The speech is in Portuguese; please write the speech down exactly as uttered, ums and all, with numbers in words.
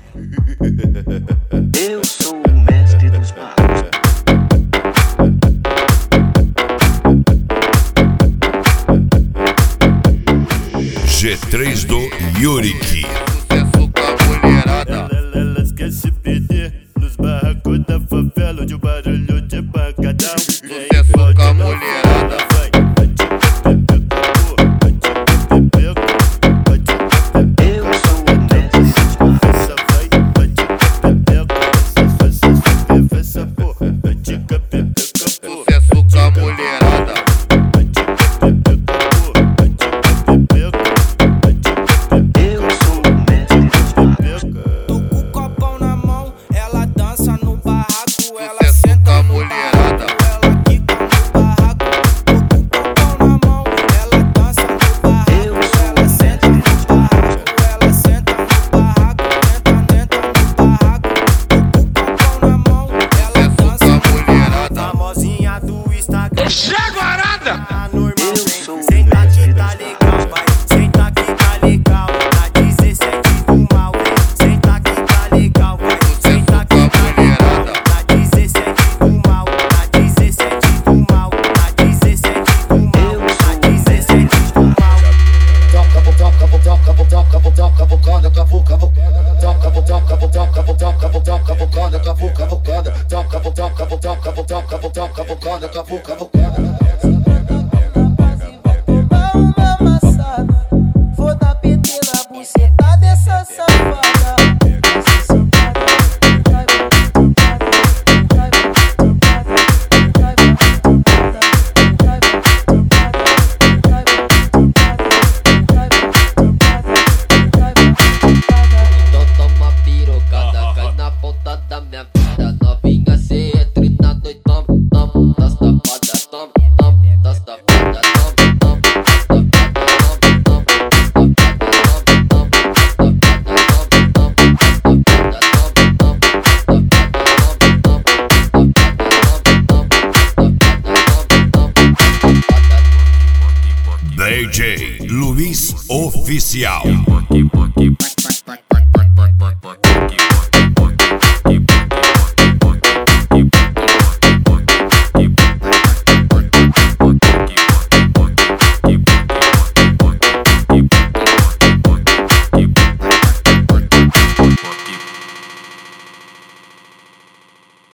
Eu sou o mestre dos magos. G três do Yurik. Sucesso com a mulherada. Elas querem se perder nos barracos da favela, onde o barulho de pancadão. Sucesso com a mulherada. Eu sou o mestre dos magos. Sucesso com a mulherada. Eu sou o mestre dos magos. Tô com o copão na mão, ela dança no barraco, ela Sucesso com senta a no mulherada. barraco, ela quica no barraco. Tô com o copão na mão, ela dança no barraco, ela senta no barraco, ela senta no barraco, tenta, tenta no barraco. Tô com o copão na mão, ela dança Com a no mulherada. famosinha do Instagram. Jaguarada. Tá normal, Eu vem. sou o Senta mestre que dos tá legal, vai. Senta que tá legal. Na dezessete do mal, vem. Senta que tá legal, vai. Senta que tá legal. Na dezessete do mal, na dezessete do mal, na dezessete do mal, na dezessete do mal. Toca, vou, toca, vou, toca, vou, toca, vou, toca, vou, cada, cavu, cavu. Toca, vou, toca, vou, toca, vou, toca, vou, toca, vou, cada, cavu, cavu, cada. Toca, vou, toca, vou, toca, vou, toca, vou, toca, vou, cada, cavu, cavu, cada. Uma amassada, vou dar P T na buceta dessa safada. Essa safada vai vai Então toma pirocada, cai na ponta da minha vida. Novinha, cê entre na noite, tom, tom, das tapadas, tom, tom, das tapadas, tom, tom, das tapadas, tom, tom, das tapadas, tom, tom, D J Luiz Oficial.